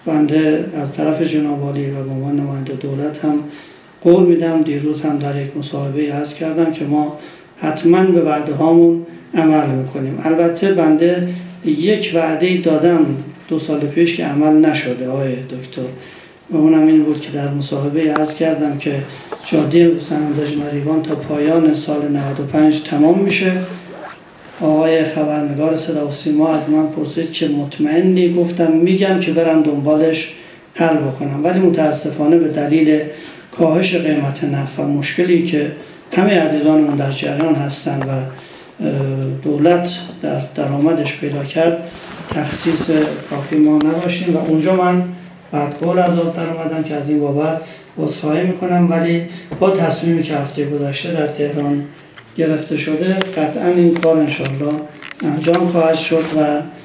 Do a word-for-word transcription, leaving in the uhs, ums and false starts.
بنده از طرف جناب عالی و به عنوان نماینده دولت هم قول میدم، دیروز هم در یک مصاحبه عرض کردم که ما حتما به وعده هامون عمل میکنیم. البته بنده یک وعده دادم دو سال پیش که عمل نشده آقای دکتر، و اونم این بود که در مصاحبه عرض کردم که جاده سنندج مریوان تا پایان سال نود و پنج تمام میشه. آقای خبرنگار صدا و سیما از من پرسید که مطمئنی؟ گفتم میگم که برم دنبالش حل بکنم، ولی متاسفانه به دلیل کاهش قیمت نفت و مشکلی که همه عزیزانمون در جریان هستند و دولت در درآمدش پیدا کرد تخصیص کافی ما نداشتیم و اونجا من بعد قول از آب در اومدم که از این بابت عذرخواهی میکنم، ولی با تصمیمی که هفته گذشته در تهران گرفته شده قطعا این کار انشاءالله انجام خواهد شد و